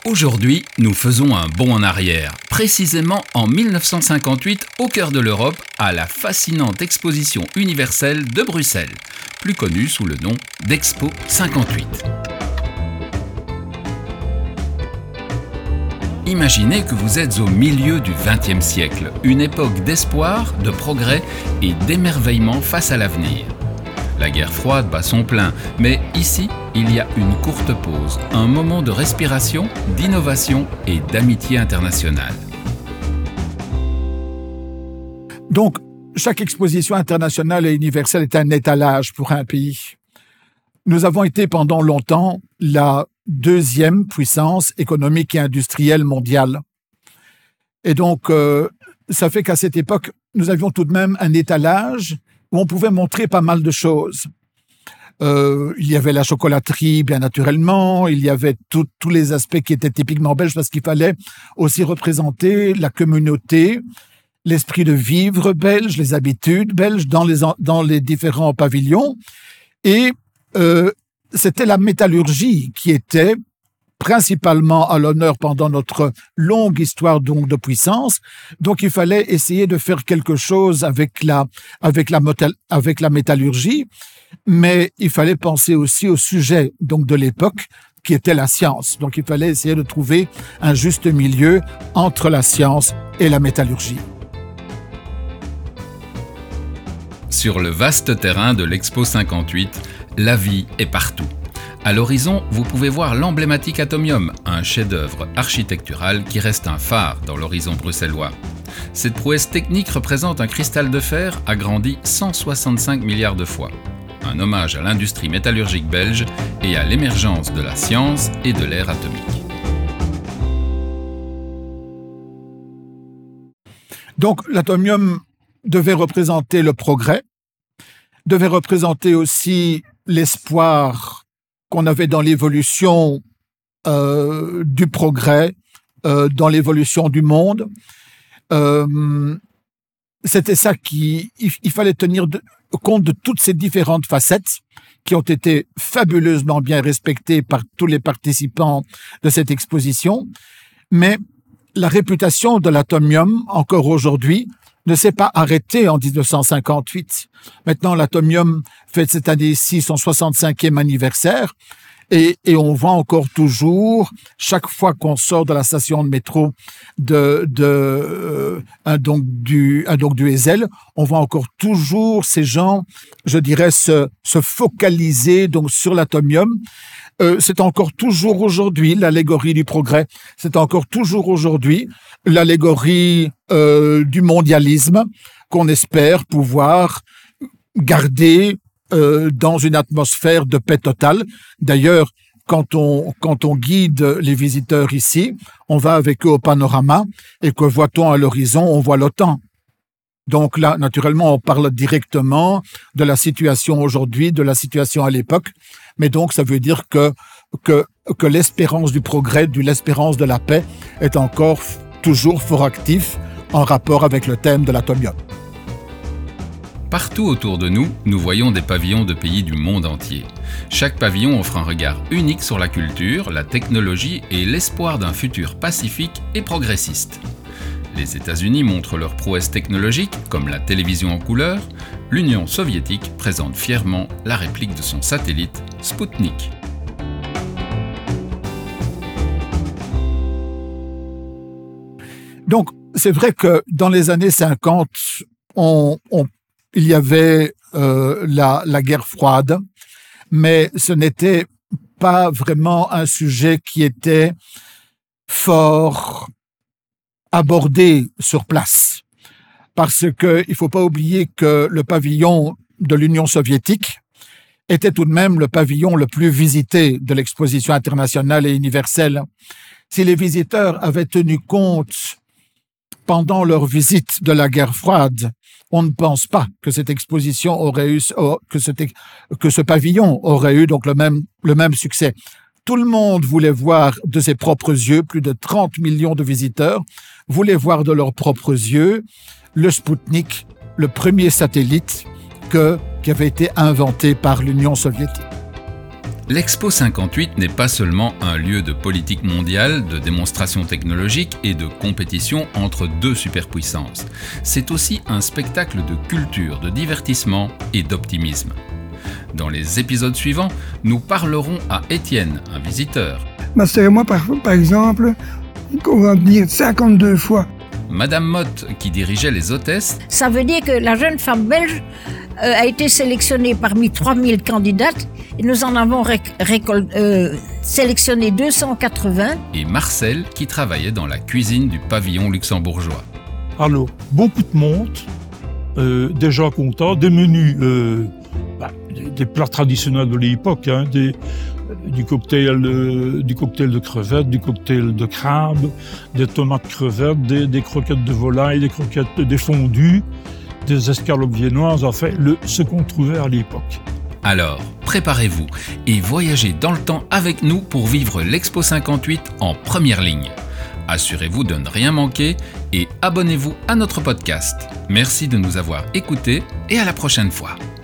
Aujourd'hui, nous faisons un bond en arrière, précisément en 1958, au cœur de l'Europe, à la fascinante exposition universelle de Bruxelles, plus connue sous le nom d'Expo 58. Imaginez que vous êtes au milieu du XXe siècle, une époque d'espoir, de progrès et d'émerveillement face à l'avenir. La guerre froide bat son plein, mais ici, il y a une courte pause, un moment de respiration, d'innovation et d'amitié internationale. Donc, chaque exposition internationale et universelle est un étalage pour un pays. Nous avons été pendant longtemps la deuxième puissance économique et industrielle mondiale. Et donc, ça fait qu'à cette époque, nous avions tout de même un étalage où on pouvait montrer pas mal de choses. Il y avait la chocolaterie, bien naturellement, il y avait tous les aspects qui étaient typiquement belges parce qu'il fallait aussi représenter la communauté, l'esprit de vivre belge, les habitudes belges dans les différents pavillons. Et c'était la métallurgie qui était principalement à l'honneur pendant notre longue histoire donc de puissance. Donc, il fallait essayer de faire quelque chose avec la métallurgie, mais il fallait penser aussi au sujet donc de l'époque, qui était la science. Donc, il fallait essayer de trouver un juste milieu entre la science et la métallurgie. Sur le vaste terrain de l'Expo 58, la vie est partout. À l'horizon, vous pouvez voir l'emblématique Atomium, un chef-d'œuvre architectural qui reste un phare dans l'horizon bruxellois. Cette prouesse technique représente un cristal de fer agrandi 165 milliards de fois. Un hommage à l'industrie métallurgique belge et à l'émergence de la science et de l'ère atomique. Donc, l'Atomium devait représenter le progrès, devait représenter aussi l'espoir qu'on avait dans l'évolution du progrès, dans l'évolution du monde. C'était ça il fallait tenir compte de toutes ces différentes facettes qui ont été fabuleusement bien respectées par tous les participants de cette exposition. Mais la réputation de l'Atomium, encore aujourd'hui, ne s'est pas arrêtée en 1958. Maintenant, l'Atomium fête cette année-ci son 65e anniversaire et on voit encore toujours, chaque fois qu'on sort de la station de métro du Ezel, on voit encore toujours ces gens, je dirais, se focaliser donc sur l'Atomium. C'est encore toujours aujourd'hui l'allégorie du progrès. C'est encore toujours aujourd'hui l'allégorie du mondialisme qu'on espère pouvoir garder dans une atmosphère de paix totale. D'ailleurs, quand on guide les visiteurs ici, on va avec eux au panorama et que voit-on à l'horizon? On voit l'OTAN. Donc là, naturellement, on parle directement de la situation aujourd'hui, de la situation à l'époque. Mais donc, ça veut dire que l'espérance du progrès, l'espérance de la paix est encore toujours fort actif en rapport avec le thème de l'Atomium. Partout autour de nous, nous voyons des pavillons de pays du monde entier. Chaque pavillon offre un regard unique sur la culture, la technologie et l'espoir d'un futur pacifique et progressiste. Les États-Unis montrent leur prouesse technologique, comme la télévision en couleur. L'Union soviétique présente fièrement la réplique de son satellite Spoutnik. Donc, c'est vrai que dans les années 50, il y avait la guerre froide, mais ce n'était pas vraiment un sujet qui était fort abordé sur place. Parce qu'il ne faut pas oublier que le pavillon de l'Union soviétique était tout de même le pavillon le plus visité de l'exposition internationale et universelle. Si les visiteurs avaient tenu compte pendant leur visite de la guerre froide, on ne pense pas que cette exposition aurait eu, que ce pavillon aurait eu donc le même succès. Tout le monde voulait voir de ses propres yeux, plus de 30 millions de visiteurs voulaient voir de leurs propres yeux le Spoutnik, le premier satellite qui avait été inventé par l'Union soviétique. L'Expo 58 n'est pas seulement un lieu de politique mondiale, de démonstration technologique et de compétition entre deux superpuissances. C'est aussi un spectacle de culture, de divertissement et d'optimisme. Dans les épisodes suivants, nous parlerons à Étienne, un visiteur. C'est moi, par exemple, on va venir 52 fois. Madame Motte, qui dirigeait les hôtesses. Ça veut dire que la jeune femme belge a été sélectionnée parmi 3000 candidates et nous en avons sélectionné 280. Et Marcel, qui travaillait dans la cuisine du pavillon luxembourgeois. Alors, beaucoup de monde, des gens contents, des menus, des plats traditionnels de l'époque, du cocktail de crevettes, du cocktail de crabe, des tomates crevettes, des croquettes de volaille, des fondus, des escalopes viennoises, enfin, ce qu'on trouvait à l'époque. Alors, préparez-vous et voyagez dans le temps avec nous pour vivre l'Expo 58 en première ligne. Assurez-vous de ne rien manquer et abonnez-vous à notre podcast. Merci de nous avoir écoutés et à la prochaine fois.